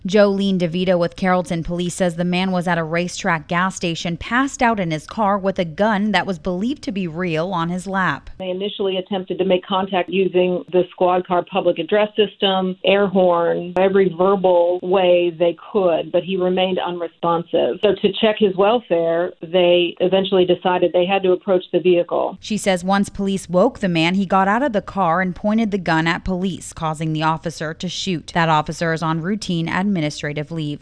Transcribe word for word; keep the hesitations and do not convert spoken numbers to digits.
Jolene DeVito with Carrollton Police says the man was at a racetrack gas station, passed out in his car with a gun that was believed to be real on his lap. They initially attempted to make contact using the squad car public address system, air horn, every verbal way they could, but he remained unresponsive. So to check his welfare, they eventually decided they had to approach the vehicle. She says once police woke the man, he got out of the car and pointed the gun at police, causing the officer to shoot. That officer is on routine administrative leave.